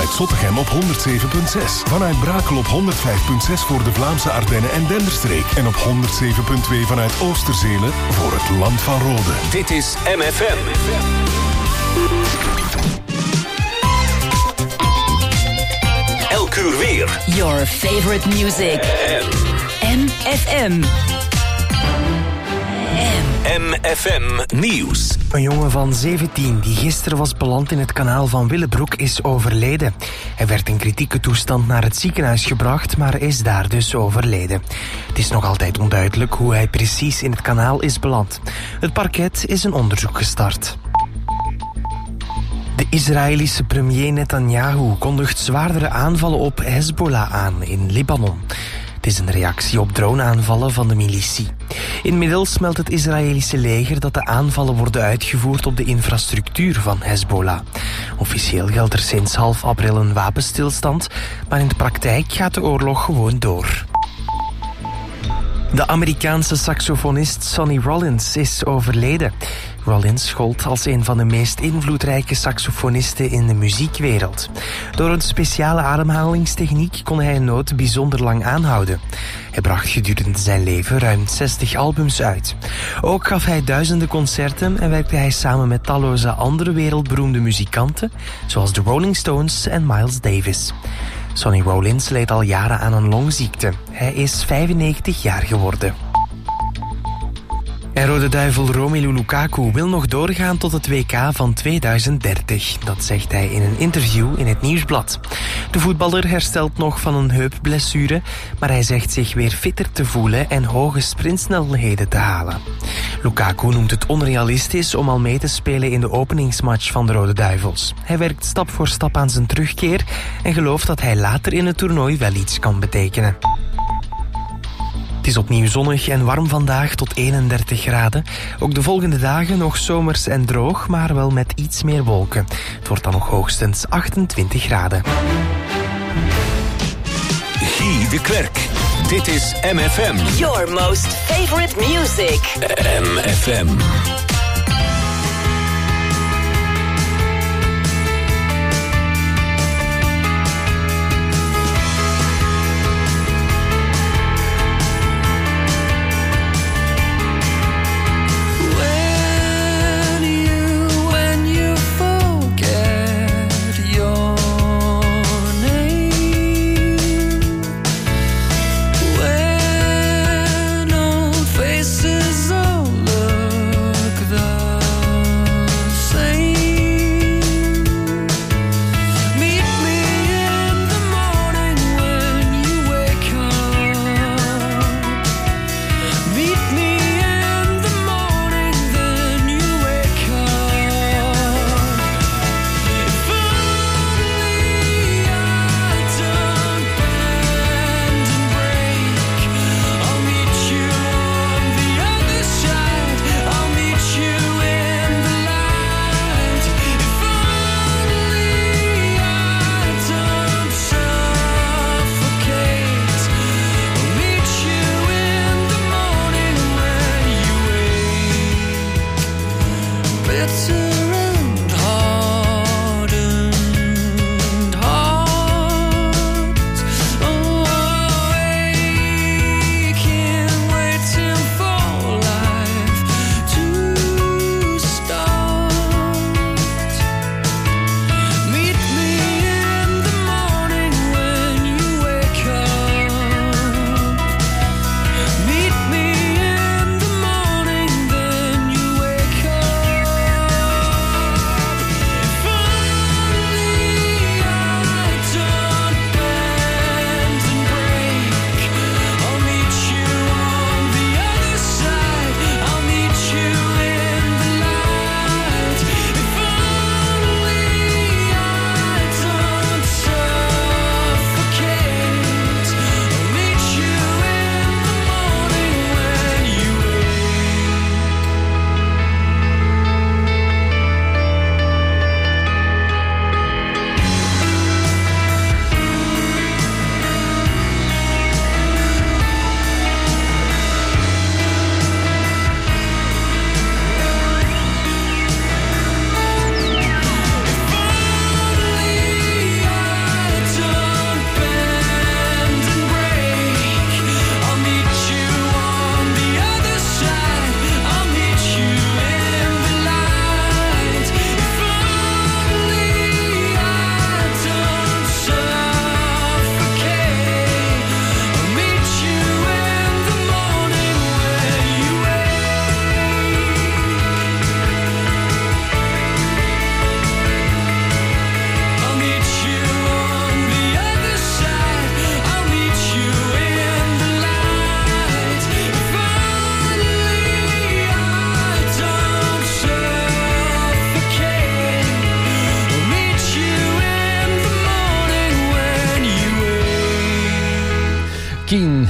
vanuit Zottegem op 107.6. Vanuit Brakel op 105.6 voor de Vlaamse Ardennen en Denderstreek. En op 107.2 vanuit Oosterzelen voor het Land van Rode. Dit is MFM. Elk uur weer. Your favorite music. MFM. MFM Nieuws. Een jongen van 17 die gisteren was beland in het kanaal van Willebroek is overleden. Hij werd in kritieke toestand naar het ziekenhuis gebracht, maar is daar dus overleden. Het is nog altijd onduidelijk hoe hij precies in het kanaal is beland. Het parket is een onderzoek gestart. De Israëlische premier Netanyahu kondigt zwaardere aanvallen op Hezbollah aan in Libanon. Het is een reactie op droneaanvallen van de militie. Inmiddels meldt het Israëlische leger dat de aanvallen worden uitgevoerd op de infrastructuur van Hezbollah. Officieel geldt er sinds half april een wapenstilstand, maar in de praktijk gaat de oorlog gewoon door. De Amerikaanse saxofonist Sonny Rollins is overleden. Rollins gold als een van de meest invloedrijke saxofonisten in de muziekwereld. Door een speciale ademhalingstechniek kon hij een noot bijzonder lang aanhouden. Hij bracht gedurende zijn leven ruim 60 albums uit. Ook gaf hij duizenden concerten en werkte hij samen met talloze andere wereldberoemde muzikanten, zoals de Rolling Stones en Miles Davis. Sonny Rollins leed al jaren aan een longziekte. Hij is 95 jaar geworden. En Rode Duivel Romelu Lukaku wil nog doorgaan tot het WK van 2030. Dat zegt hij in een interview in het Nieuwsblad. De voetballer herstelt nog van een heupblessure, maar hij zegt zich weer fitter te voelen en hoge sprintsnelheden te halen. Lukaku noemt het onrealistisch om al mee te spelen in de openingsmatch van de Rode Duivels. Hij werkt stap voor stap aan zijn terugkeer en gelooft dat hij later in het toernooi wel iets kan betekenen. Het is opnieuw zonnig en warm vandaag tot 31 graden. Ook de volgende dagen nog zomers en droog, maar wel met iets meer wolken. Het wordt dan nog hoogstens 28 graden. Guy de Klerk. Dit is MFM. Your most favorite music. MFM. Faces all look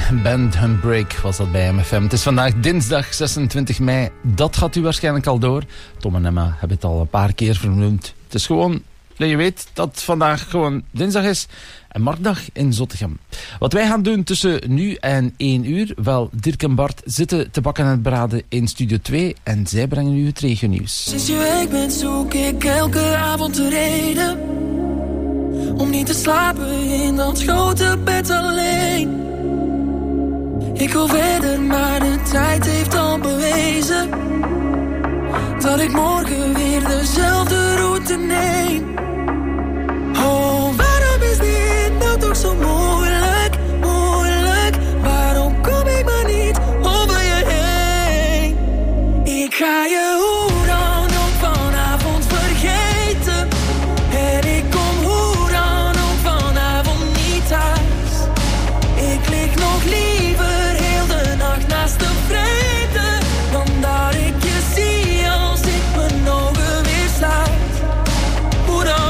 Bend and Break was dat bij MFM. Het is vandaag dinsdag 26 mei. Dat gaat u waarschijnlijk al door. Tom en Emma hebben het al een paar keer vernoemd. Het is gewoon dat je weet dat het vandaag gewoon dinsdag is. En marktdag in Zottegem. Wat wij gaan doen tussen nu en 1 uur... Wel, Dirk en Bart zitten te bakken en het braden in Studio 2... en zij brengen u het regionieuws. Sinds je weg bent zoek ik elke avond de reden... om niet te slapen in dat grote bed alleen. Ik wil verder, maar de tijd heeft al bewezen... dat ik morgen weer dezelfde route neem. Oh, waarom is dit nou toch zo moeilijk, moeilijk? Waarom kom ik maar niet over je heen? Ik ga je hoe dan ook vanavond vergeten. En ik kom hoe dan ook vanavond niet thuis. Ik lig nog liever heel de nacht naast de vrede, dan dat ik je zie als ik mijn ogen weer sluit. Hoe dan?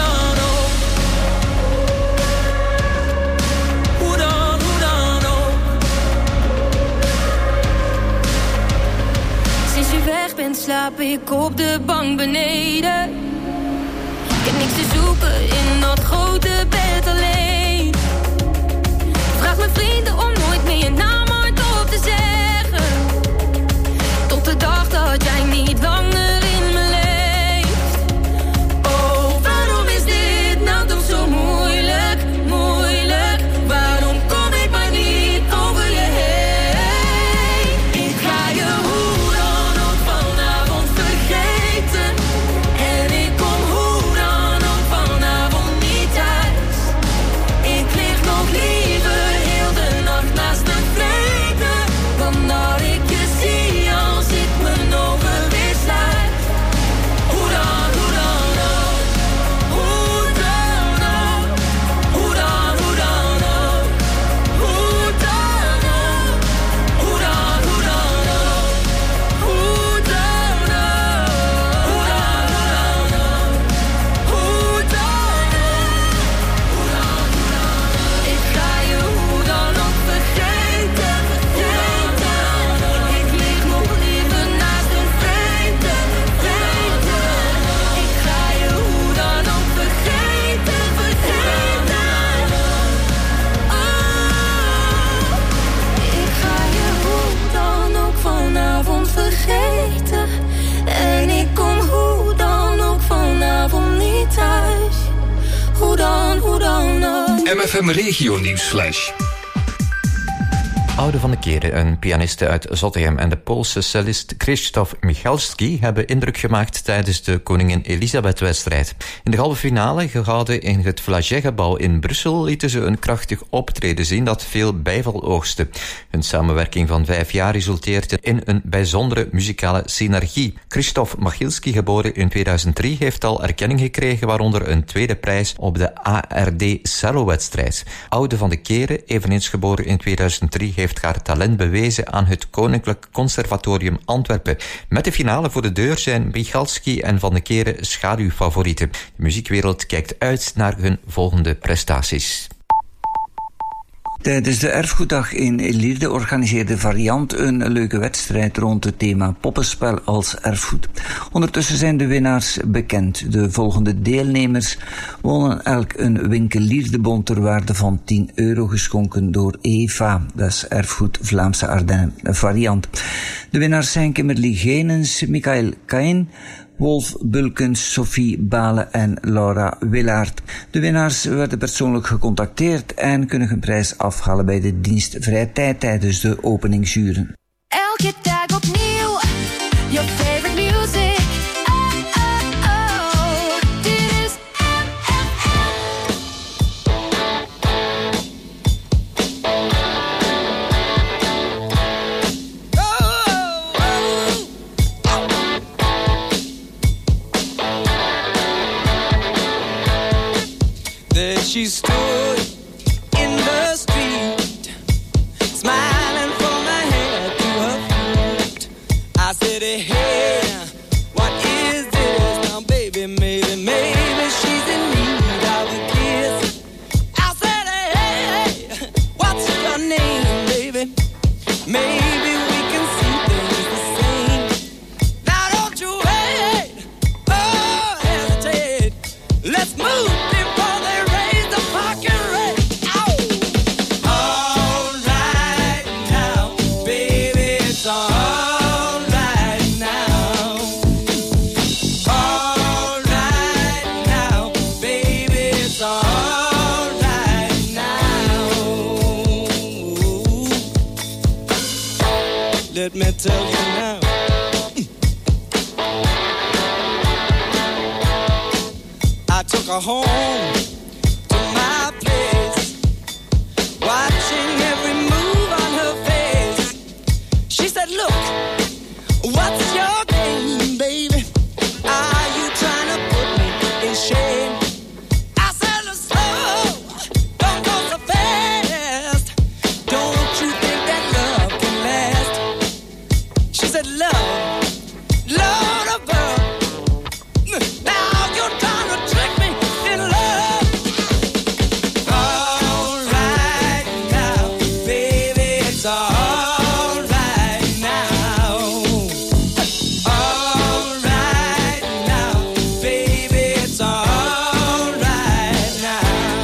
Slaap ik op de bank beneden. Ik heb niks te zoeken in dat grote bed alleen. Vraag mijn vrienden om nooit meer je naam hardop te zeggen. Tot de dag dat jij niet langer in me leeft. Oh, waarom is dit nou toch zo moeilijk, moeilijk? Waarom kom ik maar niet over je heen? Ik ga je MFM Regio Nieuwsflash. Aude van de Keren, een pianiste uit Zottegem, en de Poolse cellist Krzysztof Michalski hebben indruk gemaakt tijdens de Koningin Elisabeth-wedstrijd. In de halve finale, gehouden in het Flagey-gebouw in Brussel, lieten ze een krachtig optreden zien dat veel bijval oogste. Hun samenwerking van 5 jaar resulteerde in een bijzondere muzikale synergie. Krzysztof Michalski, geboren in 2003, heeft al erkenning gekregen, waaronder een tweede prijs op de ARD Cello-wedstrijd. Aude van de Keren, eveneens geboren in 2003, heeft haar talent bewezen aan het Koninklijk Conservatorium Antwerpen. Met de finale voor de deur zijn Michalski en Van de Keren schaduwfavorieten. De muziekwereld kijkt uit naar hun volgende prestaties. Tijdens de Erfgoeddag in Lierde organiseerde Variant een leuke wedstrijd rond het thema poppenspel als erfgoed. Ondertussen zijn de winnaars bekend. De volgende deelnemers wonnen elk een winkel Lierdebon ter waarde van €10 geschonken door Eva. Dat is Erfgoed Vlaamse Ardennen Variant. De winnaars zijn Kimberly Genens, Michael Kain, Wolf Bulkens, Sophie Balen en Laura Willaert. De winnaars werden persoonlijk gecontacteerd en kunnen hun prijs afhalen bij de dienst Vrije Tijd tijdens de openingsuren. Elke dag opnieuw, your favorite music. Dit is MFM. There she stood in the street, smiling from her head to her feet. I said, hey, what is this? Now, baby, maybe she's in need of a kiss. I said, hey, what's your name? me tell you now. I took her home to my place, watching every move on her face. She said, look, what's your game, baby? Are you trying to put me in shame? I said, slow, don't go so fast. Don't you think that love can last? She said, love, Lord above. Now you're trying to trick me in love. All right now, baby, it's all right now. All right now, baby, it's all right now.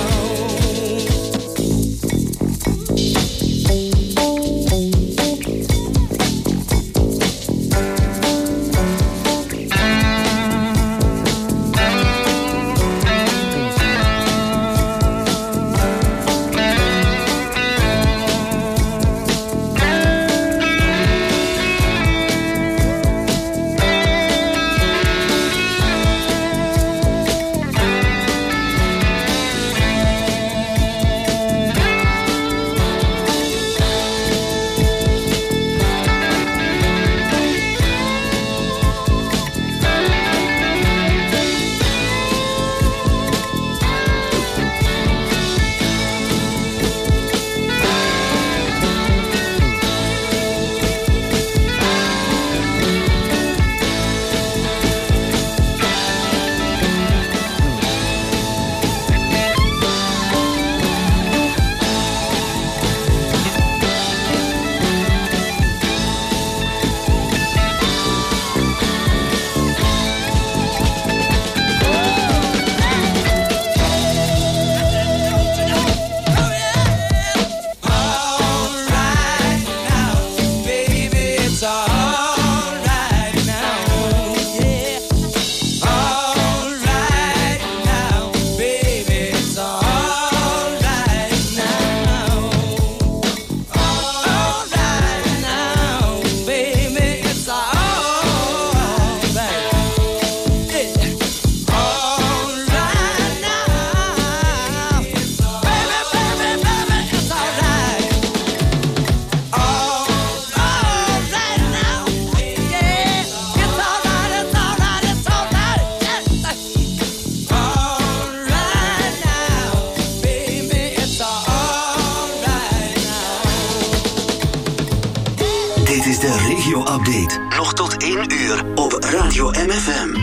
Dit is de regio-update. Nog tot 1 uur op Radio MFM.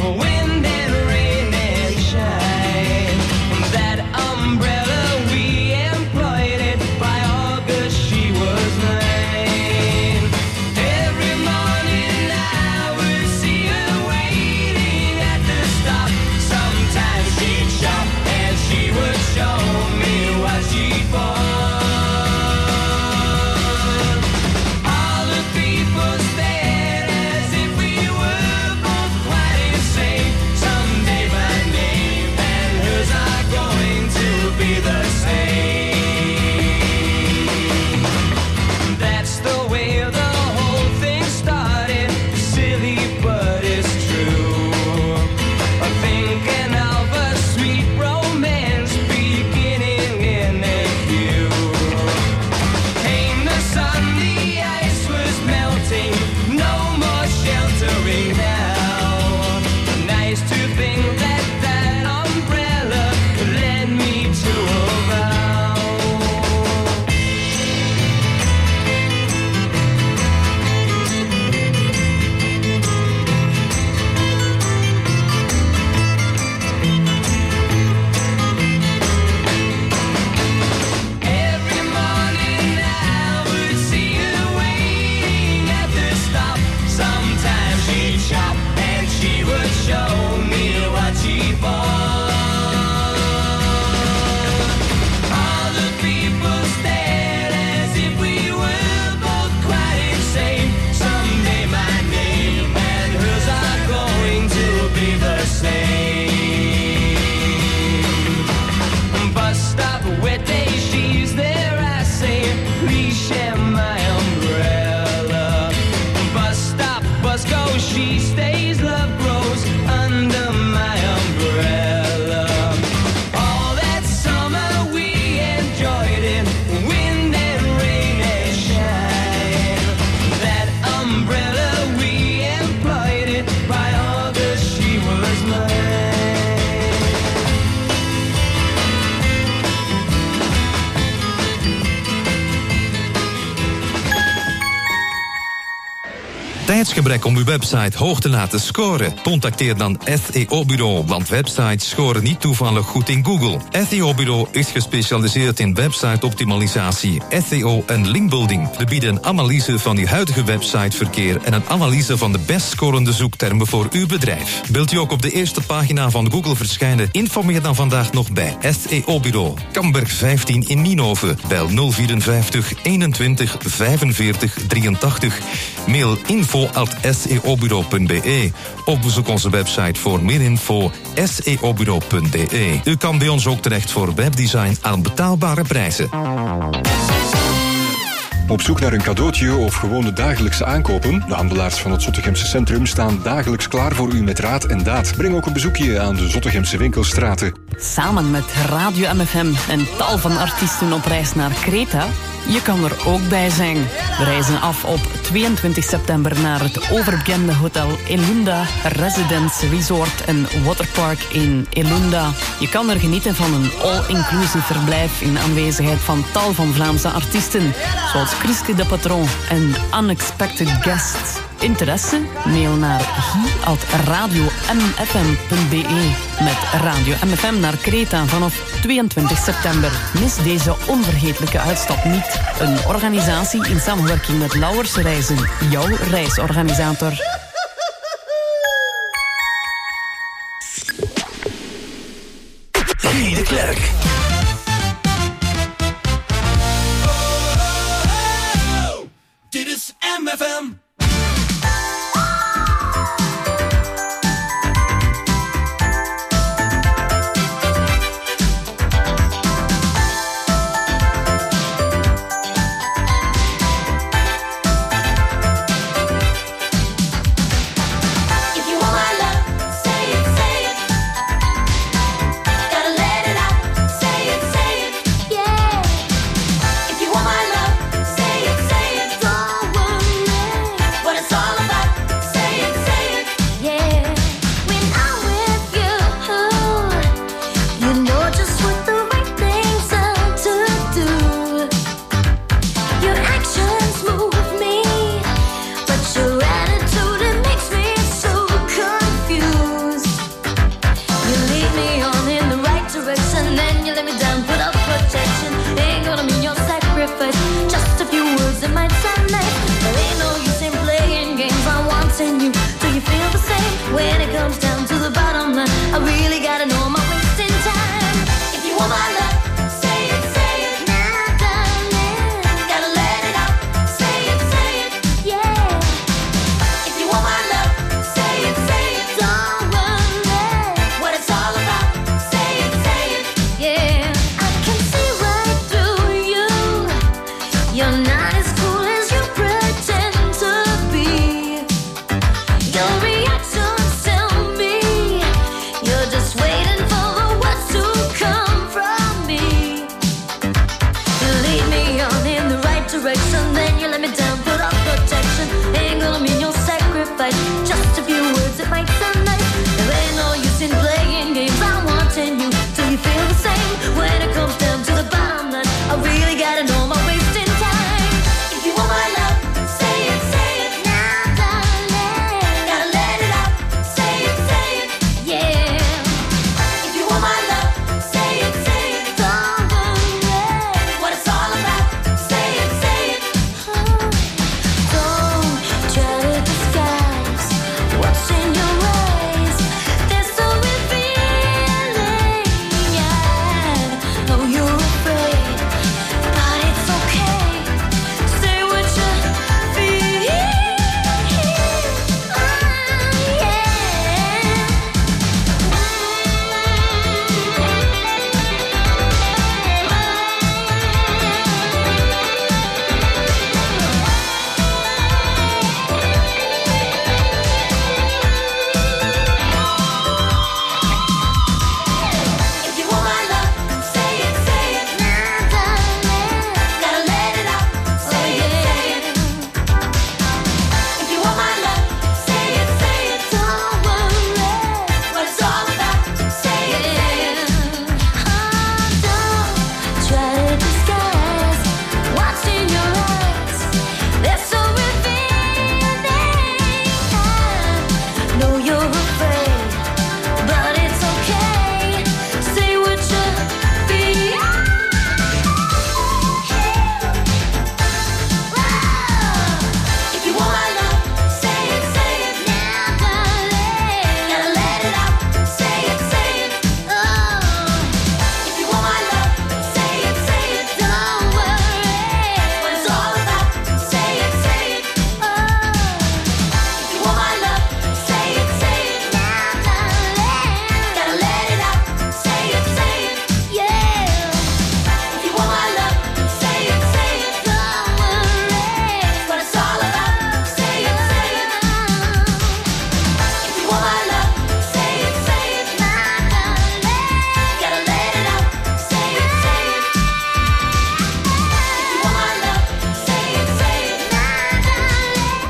That umbrella we share my umbrella. Bus stop, bus go, she stays, love grows under my umbrella. All that summer we enjoyed it, wind and rain and shine. That umbrella we employed it, by August she was mine. Tijdsgebrek om uw website hoog te laten scoren? Contacteer dan SEO Bureau, want websites scoren niet toevallig goed in Google. SEO Bureau is gespecialiseerd in website-optimalisatie, SEO en linkbuilding. We bieden een analyse van uw huidige websiteverkeer en een analyse van de best scorende zoektermen voor uw bedrijf. Wilt u ook op de eerste pagina van Google verschijnen? Informeer dan vandaag nog bij SEO Bureau. Kamberg 15 in Nienhoven. Bel 054 21 45 83. Mail info@seobureau.be of bezoek onze website voor meer info seobureau.be. U kan bij ons ook terecht voor webdesign aan betaalbare prijzen. Op zoek naar een cadeautje of gewone dagelijkse aankopen? De handelaars van het Zottegemse centrum staan dagelijks klaar voor u met raad en daad. Breng ook een bezoekje aan de Zottegemse winkelstraten. Samen met Radio MFM en tal van artiesten op reis naar Kreta. Je kan er ook bij zijn. We reizen af op 22 september naar het overbekende hotel Elunda Residence Resort en Waterpark in Elunda. Je kan er genieten van een all-inclusive verblijf in aanwezigheid van tal van Vlaamse artiesten, zoals Chriske de Patron en Unexpected Guests. Interesse? Mail naar hi@radiomfm.be met Radio MFM naar Kreta vanaf 22 september. Mis deze onvergetelijke uitstap niet. Een organisatie in samenwerking met Lauwers Reizen, jouw reisorganisator. Guy de Klerk. Dit is MFM.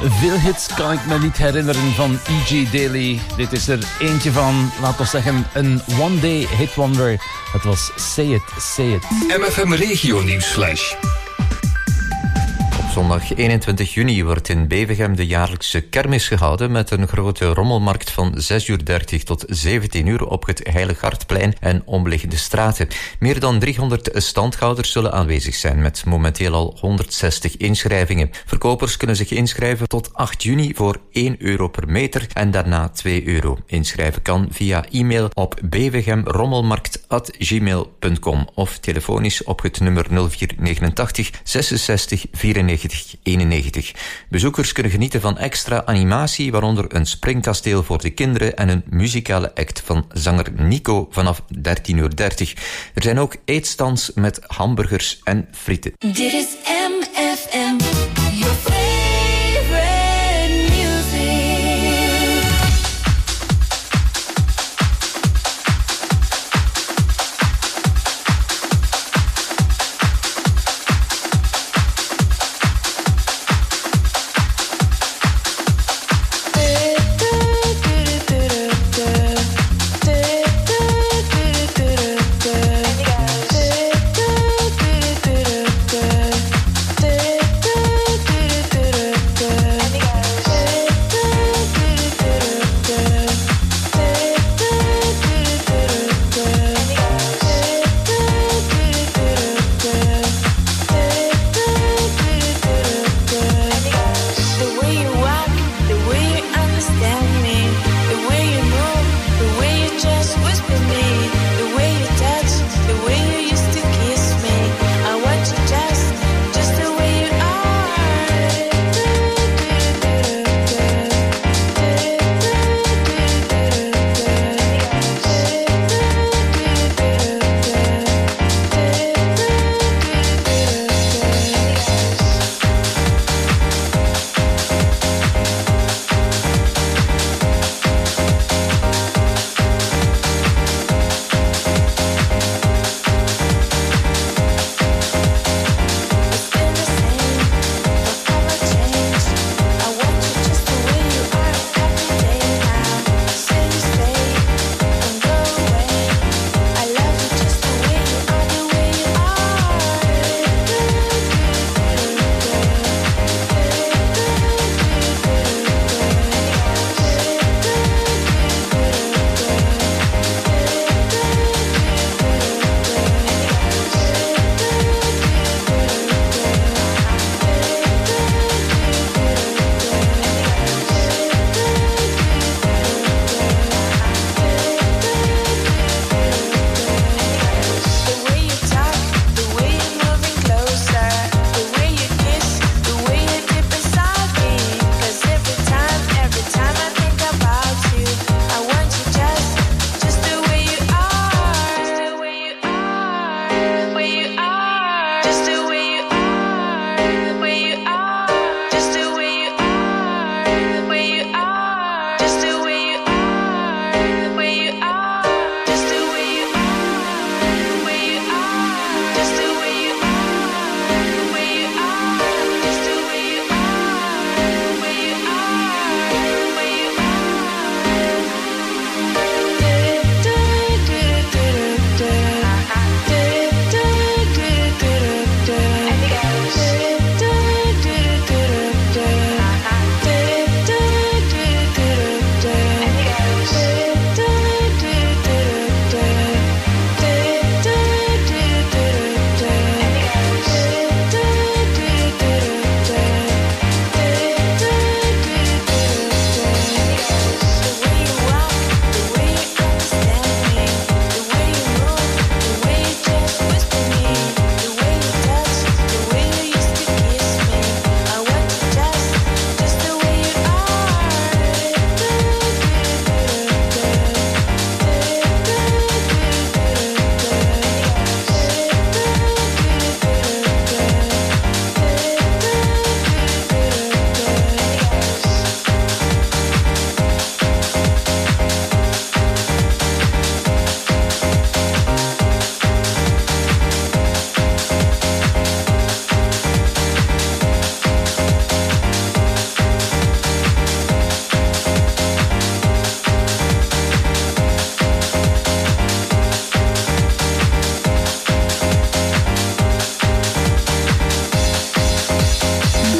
Veel hits kan ik me niet herinneren van E.G. Daily. Dit is er eentje van, laten we zeggen, een one-day hit wonder. Het was Say It, Say It. MFM Regio Nieuwsflash. Zondag 21 juni wordt in Bevergem de jaarlijkse kermis gehouden met een grote rommelmarkt van 6:30 tot 17 op het Heilig Hartplein en omliggende straten. Meer dan 300 standhouders zullen aanwezig zijn met momenteel al 160 inschrijvingen. Verkopers kunnen zich inschrijven tot 8 juni voor €1 per meter en daarna €2. Inschrijven kan via e-mail op bevergemrommelmarkt@gmail.com of telefonisch op het nummer 0489 66 94 91. Bezoekers kunnen genieten van extra animatie, waaronder een springkasteel voor de kinderen en een muzikale act van zanger Nico vanaf 13:30. Er zijn ook eetstands met hamburgers en frieten. Dit is MFM, your favorite music.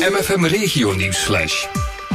MFM Regio Nieuwsflash.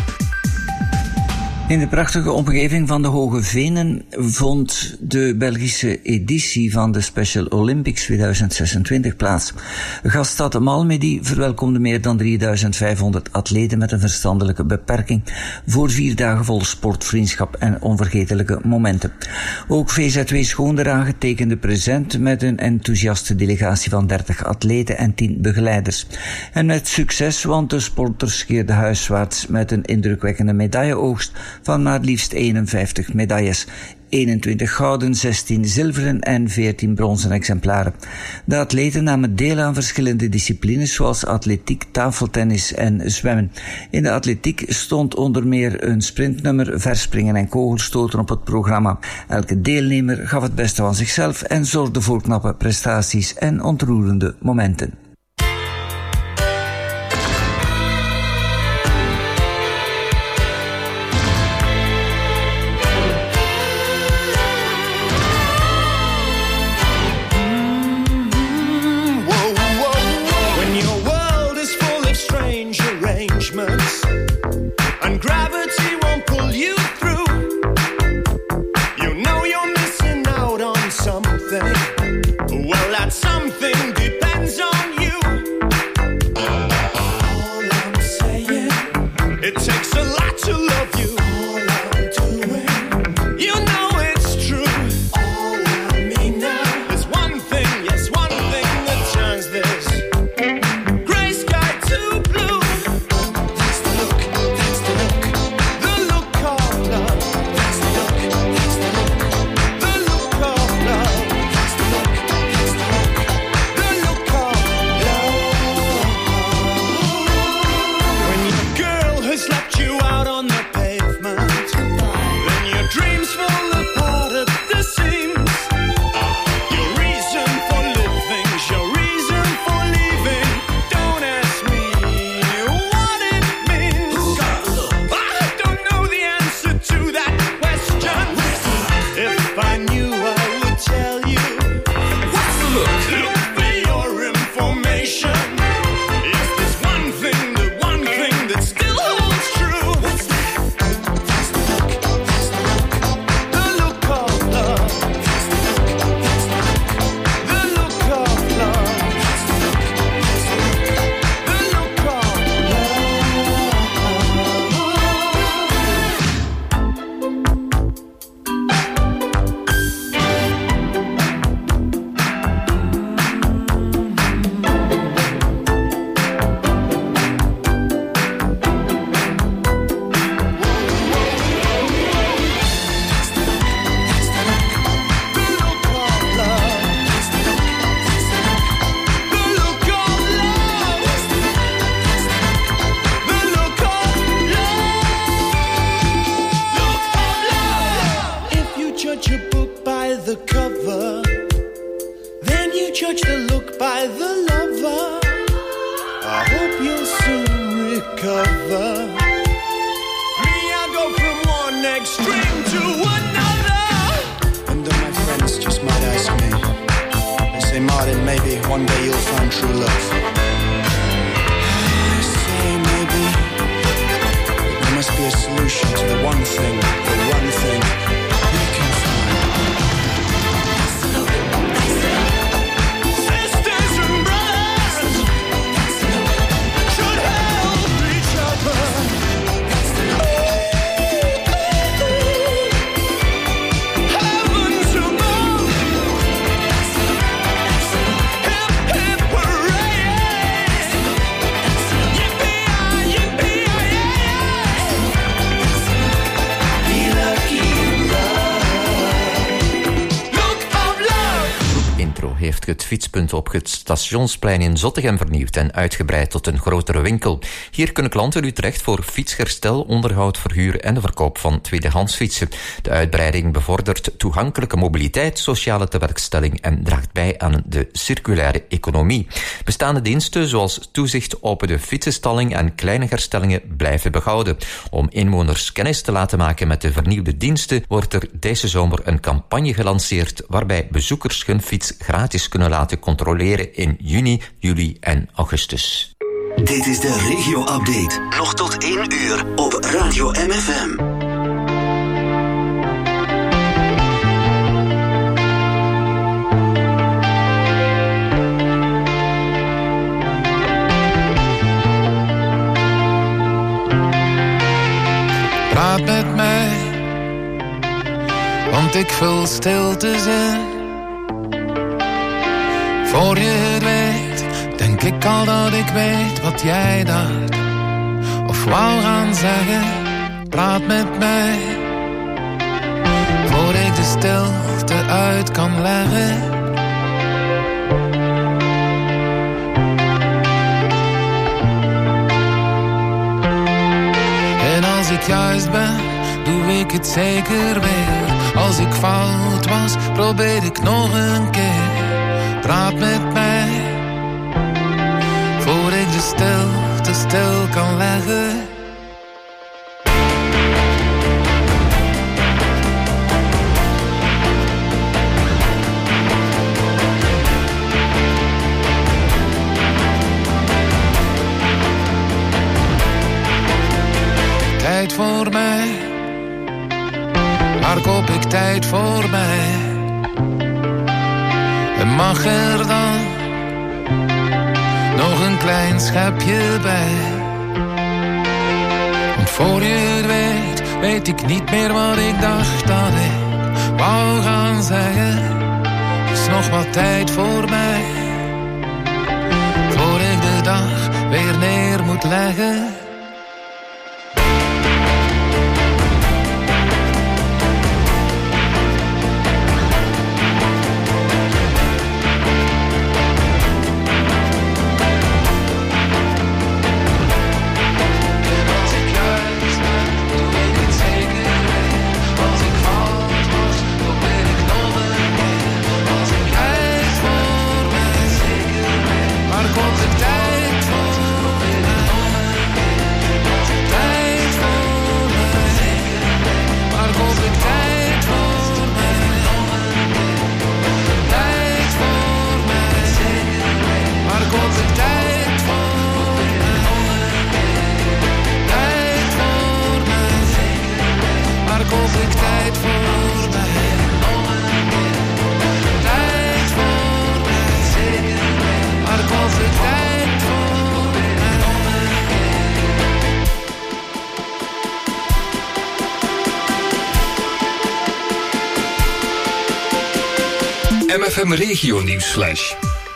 In de prachtige omgeving van de Hoge Venen vond de Belgische editie van de Special Olympics 2026 plaats. Gaststad Malmedy verwelkomde meer dan 3500 atleten met een verstandelijke beperking voor 4 dagen vol sport, vriendschap en onvergetelijke momenten. Ook VZW Schoondragen tekende present met een enthousiaste delegatie van 30 atleten en 10 begeleiders. En met succes, want de sporters keerden huiswaarts met een indrukwekkende medailleoogst van maar liefst 51 medailles. 21 gouden, 16 zilveren en 14 bronzen exemplaren. De atleten namen deel aan verschillende disciplines zoals atletiek, tafeltennis en zwemmen. In de atletiek stond onder meer een sprintnummer, verspringen en kogelstoten op het programma. Elke deelnemer gaf het beste van zichzelf en zorgde voor knappe prestaties en ontroerende momenten. And gravity won't pull you through. You know you're missing out on something. Well, that something depends on you. All I'm saying, it takes a lot to love you. All I'm doing, you know it's true. All I mean now is one thing, yes, one thing that turns this gray sky to blue. het fietspunt op het Stationsplein in Zottegem vernieuwd en uitgebreid tot een grotere winkel. Hier kunnen klanten nu terecht voor fietsherstel, onderhoud, verhuur en de verkoop van tweedehands fietsen. De uitbreiding bevordert toegankelijke mobiliteit, sociale tewerkstelling en draagt bij aan de circulaire economie. Bestaande diensten zoals toezicht op de fietsenstalling en kleine herstellingen blijven behouden. Om inwoners kennis te laten maken met de vernieuwde diensten wordt er deze zomer een campagne gelanceerd waarbij bezoekers hun fiets gratis kunnen laten controleren in juni, juli en augustus. Dit is de regio-update. Nog tot 1 uur op Radio MFM. Praat met mij, want ik vul stilte in. Voor je het weet, denk ik al dat ik weet wat jij dacht of wou gaan zeggen. Praat met mij, voor ik de stilte uit kan leggen. En als ik juist ben, doe ik het zeker weer. Als ik fout was, probeer ik nog een keer. Praat met mij, voor ik de stilte stil kan leggen. Tijd voor mij, waar koop ik tijd voor mij? En mag er dan nog een klein schepje bij? Want voor je het weet, weet ik niet meer wat ik dacht dat ik wou gaan zeggen. Is nog wat tijd voor mij, voor ik de dag weer neer moet leggen. MFM Regio Nieuwsflash.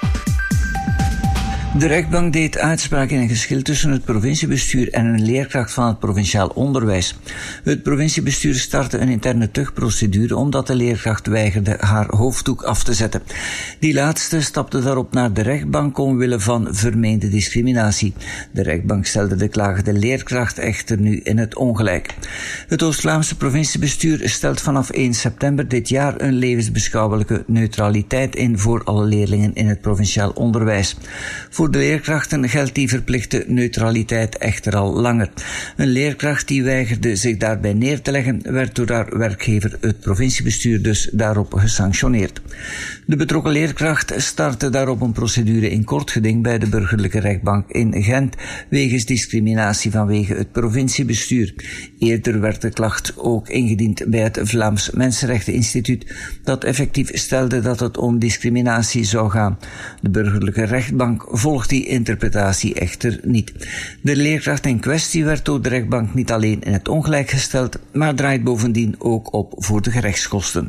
De rechtbank deed uitspraak in een geschil tussen het provinciebestuur en een leerkracht van het provinciaal onderwijs. Het provinciebestuur startte een interne tuchtprocedure omdat de leerkracht weigerde haar hoofddoek af te zetten. Die laatste stapte daarop naar de rechtbank omwille van vermeende discriminatie. De rechtbank stelde de klagende leerkracht echter nu in het ongelijk. Het Oost-Vlaamse provinciebestuur stelt vanaf 1 september dit jaar een levensbeschouwelijke neutraliteit in voor alle leerlingen in het provinciaal onderwijs. Voor de leerkrachten geldt die verplichte neutraliteit echter al langer. Een leerkracht die weigerde zich daarbij neer te leggen, werd door haar werkgever, het provinciebestuur, dus daarop gesanctioneerd. De betrokken leerkracht startte daarop een procedure in kort geding bij de burgerlijke rechtbank in Gent wegens discriminatie vanwege het provinciebestuur. Eerder werd de klacht ook ingediend bij het Vlaams Mensenrechteninstituut, dat effectief stelde dat het om discriminatie zou gaan. De burgerlijke rechtbank volgt die interpretatie echter niet. De leerkracht in kwestie werd door de rechtbank niet alleen in het ongelijk gesteld, maar draait bovendien ook op voor de gerechtskosten.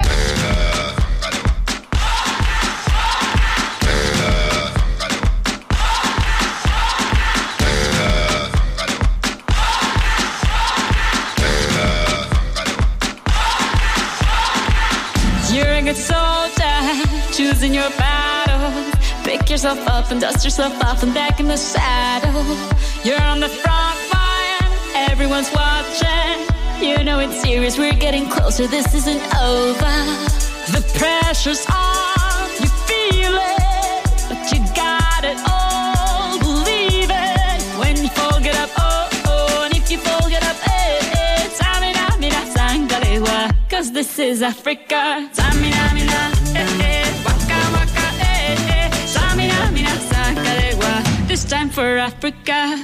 You're a good soldier, choosing your battle. Pick yourself up and dust yourself off and back in the saddle. You're on the front line, everyone's watching. You know it's serious, we're getting closer, this isn't over. The pressure's on, you feel it, but you got it all, believe it. When you fall, get up, oh, oh, and if you fall, get up, eh, eh. Samina, mina, sangalewa, 'cause this is Africa. Samina, mina, eh, eh, waka, waka, eh, eh. Samina, mina, sangalewa. This time for Africa.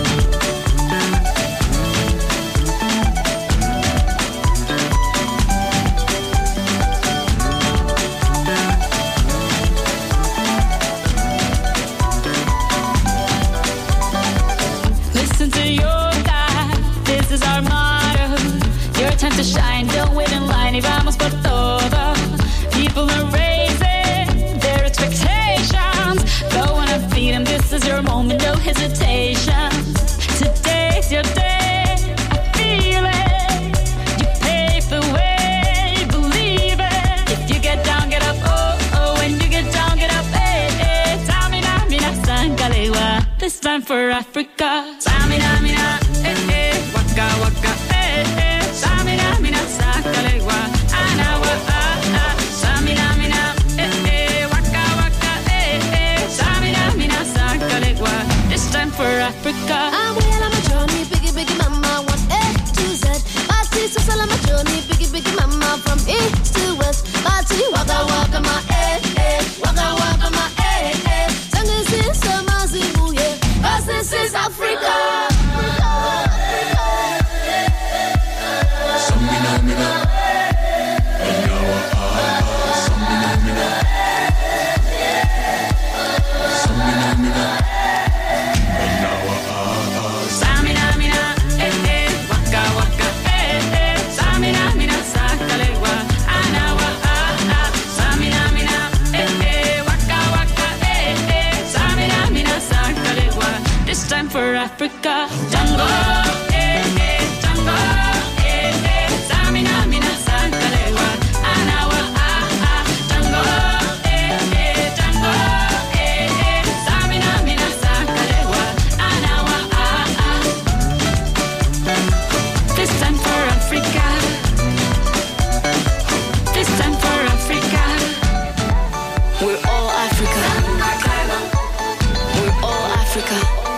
Listen to your God, this is our motto. Your time to shine, don't wait in line. Y vamos por todo. People are raising their expectations. Go on and feed them, this is your moment, no hesitation. Today's your day, I feel it. You pave the way, believe it. If you get down, get up, oh, oh. When you get down, get up, eh, eh. Tamina, mina, sangalewa. This time for Africa. Tamina, mina, eh, eh. Waka, waka, eh, eh. Tamina, mina, sangalewa. Anawa, ah, ah. Tamina, mina, eh, eh. Waka, waka, eh, eh. Tamina, mina, sangalewa. This time for Africa. I'm well on my journey, biggie, biggie mama, 1 A to Z. My sisters all on my journey, biggie, biggie mama, from east to west. My T, waka, waka, my eh, eh. Waka, waka, my eh, eh. Tango is summer, zimu, yeah. 'Cause this is Africa. Samina, mina, eh, eh. Waka, waka, eh, eh. Samina, mina, sangalewa. Anawa, ah, ah. Samina, mina, eh, eh. Waka, waka, eh, eh. Samina, mina, sangalewa. This time for Africa. Tango, eh, eh. Tango, eh, eh. Samina, mina, sangalewa. Anawa, ah, ah. Tango, eh, eh. Tango, eh, eh. Samina, mina, sangalewa. Anawa, ah, ah. This time for Africa. This time for Africa. We're all Africa. We're all Africa.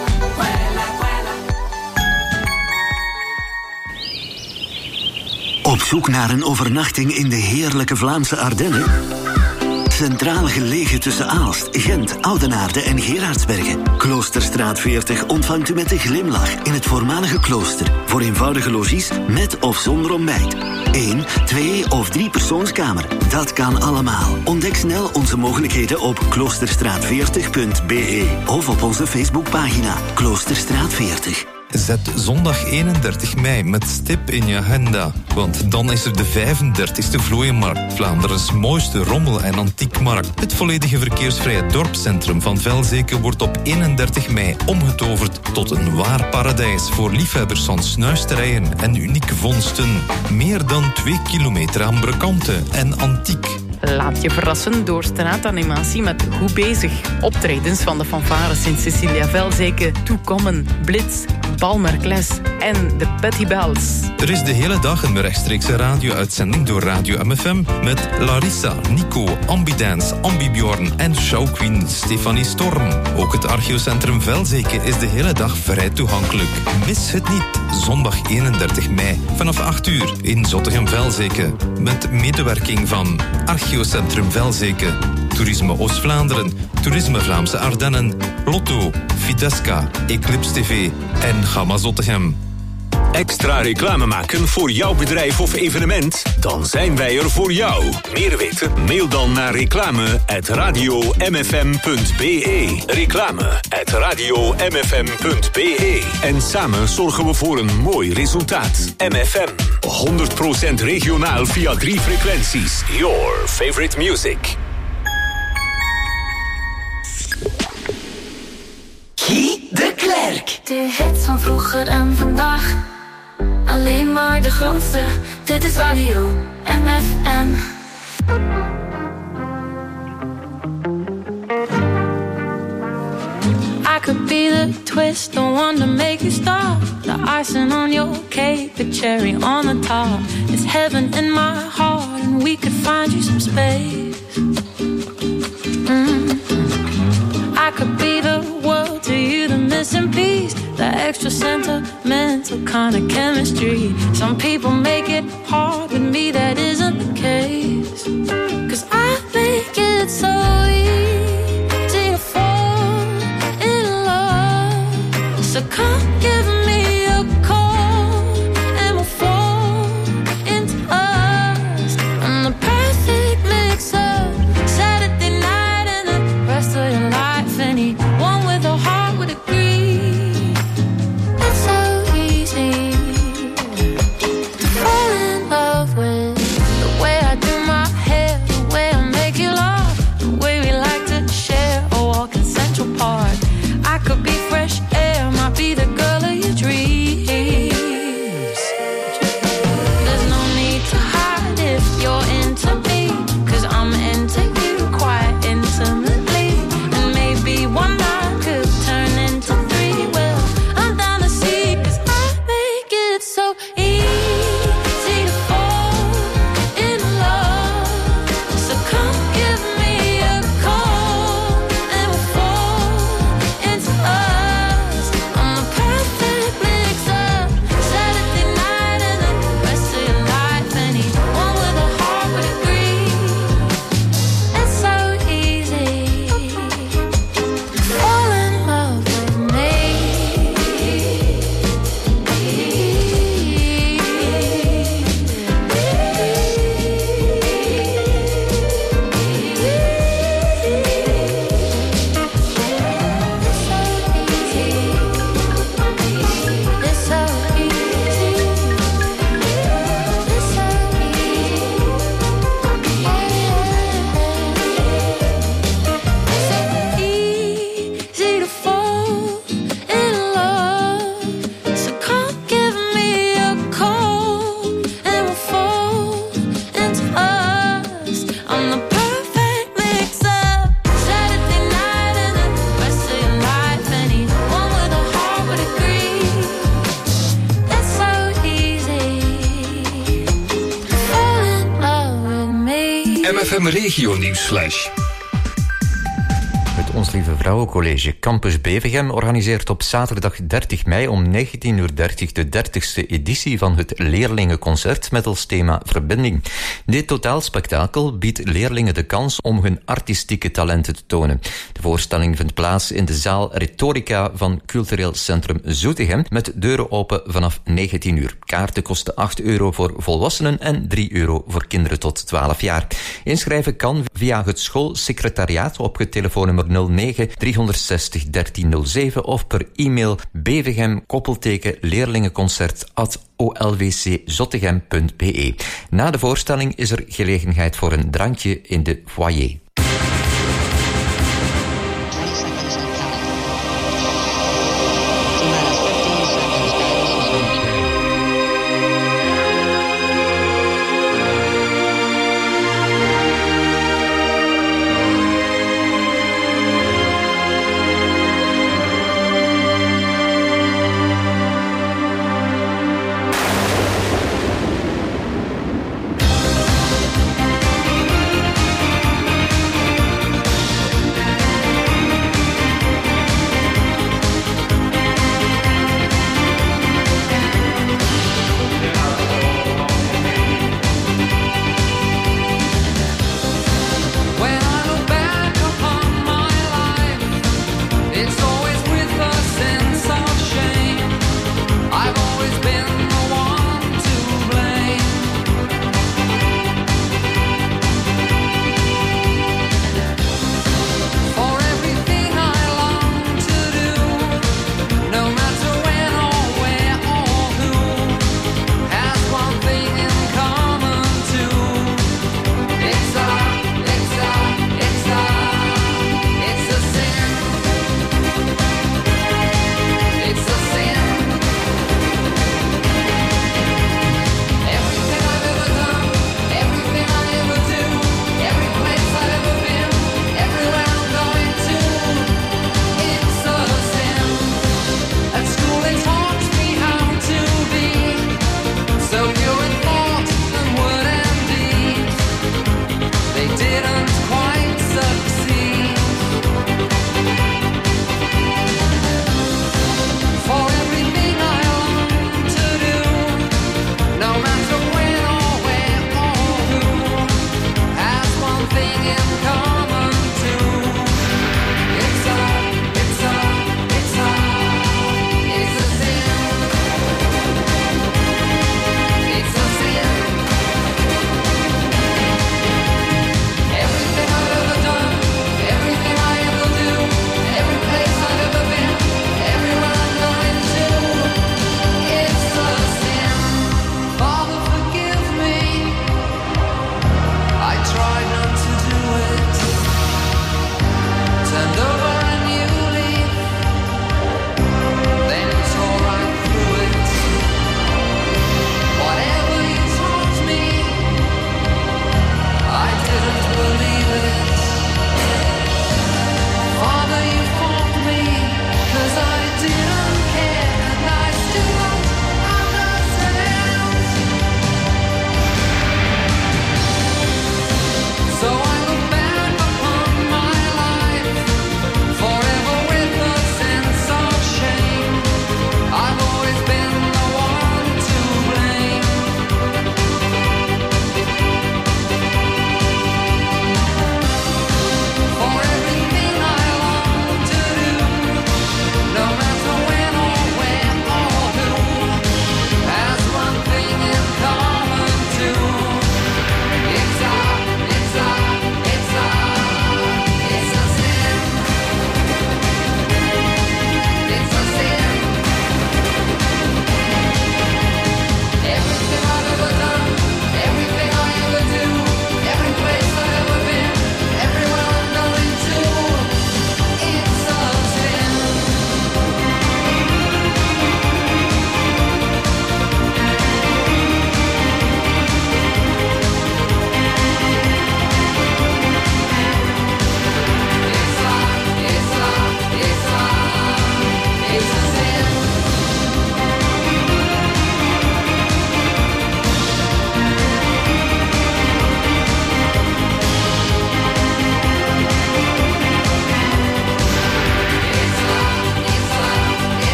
Op zoek naar een overnachting in de heerlijke Vlaamse Ardennen? Centraal gelegen tussen Aalst, Gent, Oudenaarde en Gerardsbergen. Kloosterstraat 40 ontvangt u met een glimlach in het voormalige klooster. Voor eenvoudige logies met of zonder ontbijt. 1, 2 of 3 persoonskamer. Dat kan allemaal. Ontdek snel onze mogelijkheden op kloosterstraat40.be of op onze Facebookpagina Kloosterstraat 40. Zet zondag 31 mei met stip in je agenda. Want dan is er de 35e Vlooienmarkt, Vlaanderens mooiste rommel- en antiekmarkt. Het volledige verkeersvrije dorpscentrum van Velzeke wordt op 31 mei omgetoverd tot een waar paradijs voor liefhebbers van snuisterijen en unieke vondsten. Meer dan 2 kilometer aan brokanten en antiek. Laat je verrassen door straatanimatie met Goed Bezig. Optredens van de fanfares in Cecilia Velzeke, Toekommen, Blitz, Balmerkles en de Betty Bells. Er is de hele dag een rechtstreekse radio-uitzending door Radio MFM met Larissa, Nico, Ambidance, Ambibjorn en showqueen Stefanie Storm. Ook het archeocentrum Velzeke is de hele dag vrij toegankelijk. Mis het niet, zondag 31 mei vanaf 8 uur in Zottegem-Velzeke. Met medewerking van Archeocentrum Velzeke, Toerisme Oost-Vlaanderen, Toerisme Vlaamse Ardennen, Lotto, Fidesca, Eclipse TV en Gamma Zottegem. Extra reclame maken voor jouw bedrijf of evenement? Dan zijn wij er voor jou. Meer weten? Mail dan naar reclame@radiomfm.be. Reclame@radiomfm.be. En samen zorgen we voor een mooi resultaat. MFM. 100% regionaal via 3 frequenties. Your favorite music. Guy de Klerk. De hits van vroeger en vandaag. Alleen maar de grootste. Dit is Radio MFM. I could be the twist, the one to make you stop. The icing on your cake, the cherry on the top. It's heaven in my heart, and we could find you some space. I could be the world to you, the missing piece, the extra sentimental kind of chemistry. Some people make it hard, with me that isn't the case. 'Cause I think it's so easy to fall in love. come give me a call and we'll fall into us. I'm the perfect mix of Saturday night and the rest of your life. Anyone with a heart would agree. It's so easy to fall in love with the way I do my hair, the way I make you laugh, the way we like to share a walk in Central Park. I could be fresh air, might be the girl of your dreams. There's no need to hide if you're into me, 'cause I'm into you quite intimately. And maybe one night could turn into three. Well, I'm down to see, 'cause I make it so easy to fall in love. So come give me a call and we'll fall into us. I'm the perfect mix of Saturday night and the rest of your life. Anyone with a heart would agree. It's so easy to fall in love with me. It's so easy. It's so easy to fall in love. So come give me a call and we'll fall into us. I'm the perfect mix up Saturday night and the rest of your life. Anyone with a heart would agree. It's so easy to fall in love with me. MFM Regio Nieuwsflash. Het Ons Lieve Vrouwencollege Campus Bevergem organiseert op zaterdag 30 mei om 19:30 de 30ste editie van het Leerlingenconcert met als thema verbinding. Dit totaalspektakel biedt leerlingen de kans om hun artistieke talenten te tonen. De voorstelling vindt plaats in de zaal Rhetorica van Cultureel Centrum Zoetegem met deuren open vanaf 19 uur. Kaarten kosten €8 voor volwassenen en €3 voor kinderen tot 12 jaar. Inschrijven kan via het schoolsecretariaat op het telefoonnummer 09 360 1307 of per e-mail bvgem-leerlingenconcert@olwczottegem.be. Na de voorstelling is er gelegenheid voor een drankje in de foyer.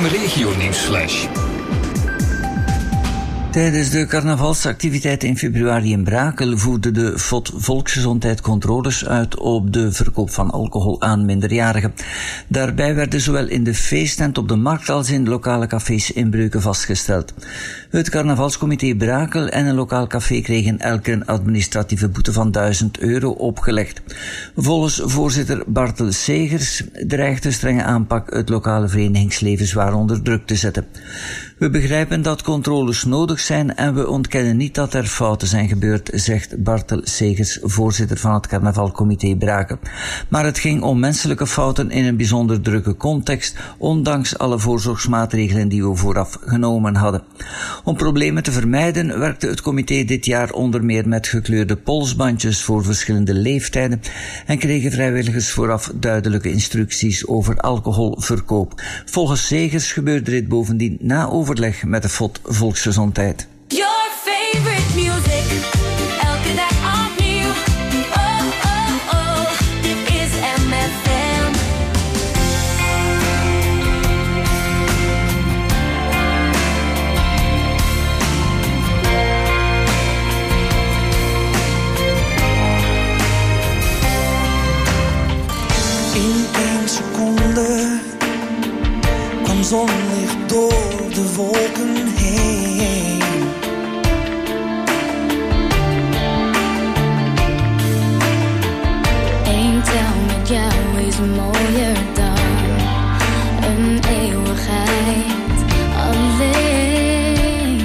FM Regio Nieuwsflash. Tijdens de carnavalsactiviteiten in februari in Brakel voerde de FOD Volksgezondheid controles uit op de verkoop van alcohol aan minderjarigen. Daarbij werden zowel in de feesttent op de markt als in lokale cafés inbreuken vastgesteld. Het carnavalscomité Brakel en een lokaal café kregen elk een administratieve boete van €1000 opgelegd. Volgens voorzitter Bartel Segers dreigt de strenge aanpak het lokale verenigingsleven zwaar onder druk te zetten. We begrijpen dat controles nodig zijn en we ontkennen niet dat er fouten zijn gebeurd, zegt Bartel Segers, voorzitter van het carnavalcomité Brakel. Maar het ging om menselijke fouten in een bijzonder drukke context, ondanks alle voorzorgsmaatregelen die we vooraf genomen hadden. Om problemen te vermijden werkte het comité dit jaar onder meer met gekleurde polsbandjes voor verschillende leeftijden en kregen vrijwilligers vooraf duidelijke instructies over alcoholverkoop. Volgens Segers gebeurde dit bovendien na overleg met de FOD Volksgezondheid. Your favorite music, elke dag opnieuw. Oh, oh, oh, dit is MFM. In 1 seconde kwam zonlicht door de wolken heen. Eén tel met jou is mooier dan een eeuwigheid alleen.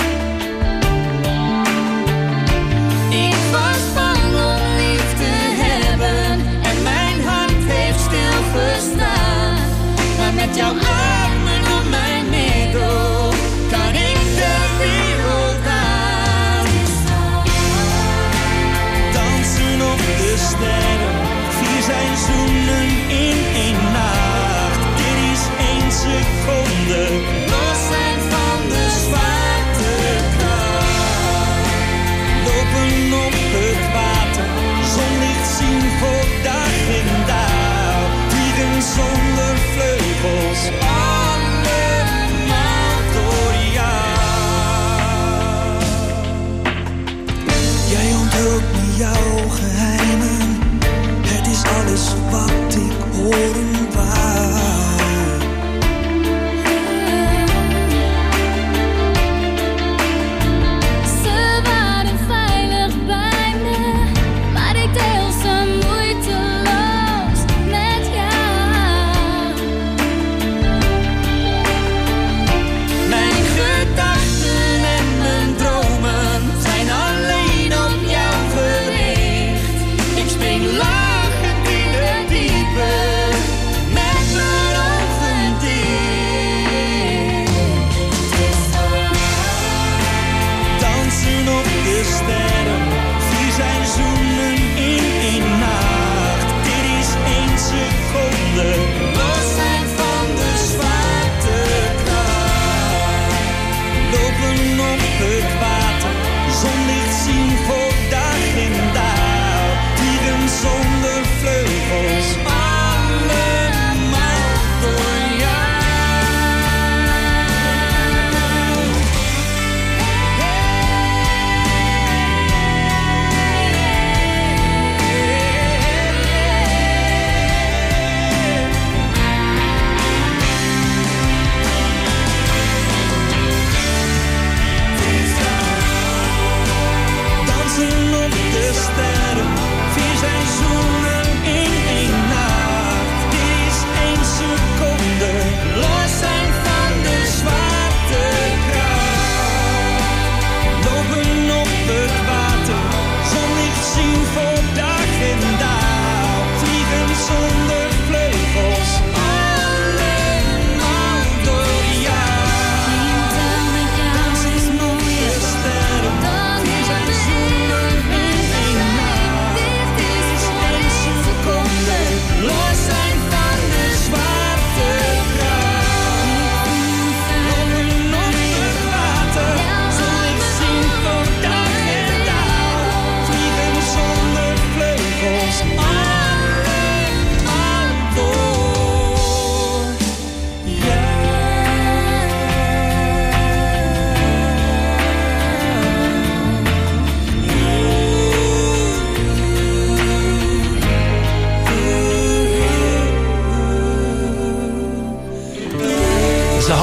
Ik was bang om lief te hebben en mijn hart heeft stilgestaan. Maar met jouw armen om mijn middel kan ik de wereld aan. Dansen op de sterren, 4 seizoenen in 1 nacht. Dit is 1 seconde, los zijn van de zwaartekracht. Lopen op het water, zonlicht zien voor dag en dauw. Vliegen zonder vleugels.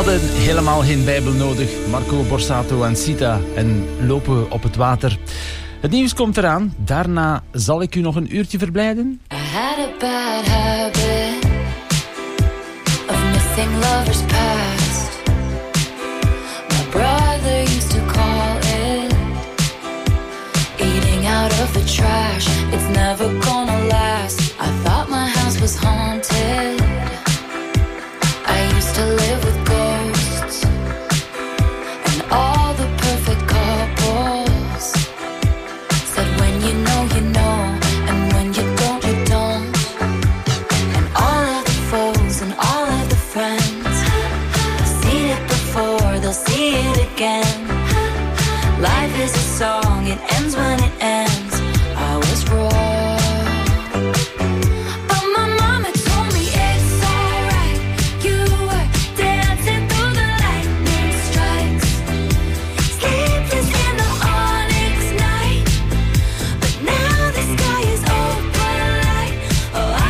hadden helemaal geen Bijbel nodig. Marco Borsato en Sita en lopen op het water. Het nieuws komt eraan. Daarna zal ik u nog een uurtje verblijden. I had a bad habit of missing lovers past. My brother used to call it eating out of the trash. It's never gonna last. I thought my house was haunted. I used to live with ghosts and all the perfect couples said when you know, and when you don't, you don't. And all of the foes and all of the friends have seen it before, they'll see it again. Life is a song, it ends when it ends. I was wrong, but my mama told me it's alright. You were dancing through the lightning strikes, sleepless in the onyx night. But now the sky is open light. Oh,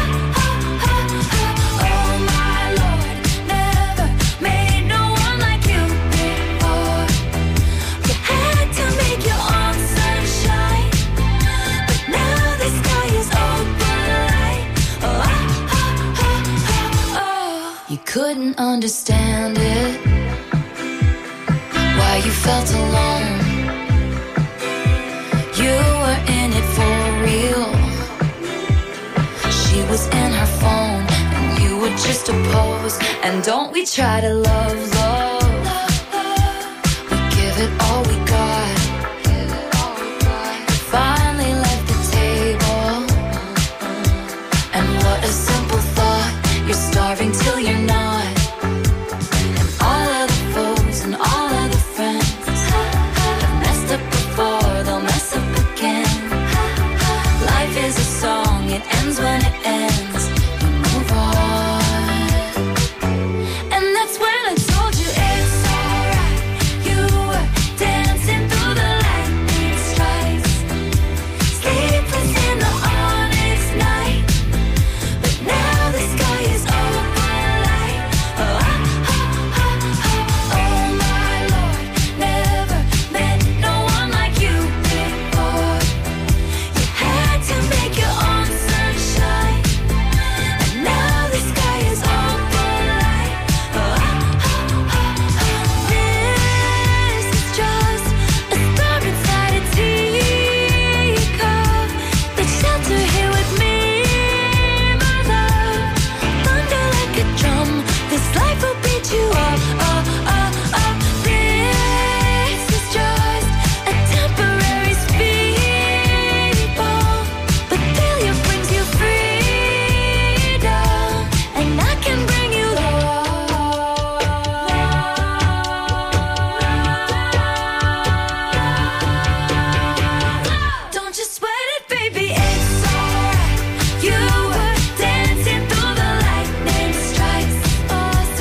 oh my Lord, never made no one like you before. You had to make your own sunshine, but now the sky is open light. Oh. You couldn't understand it, why you felt alone. You were in it for real. She was in her phone, and you were just a pose. And don't we try to love? We give it all we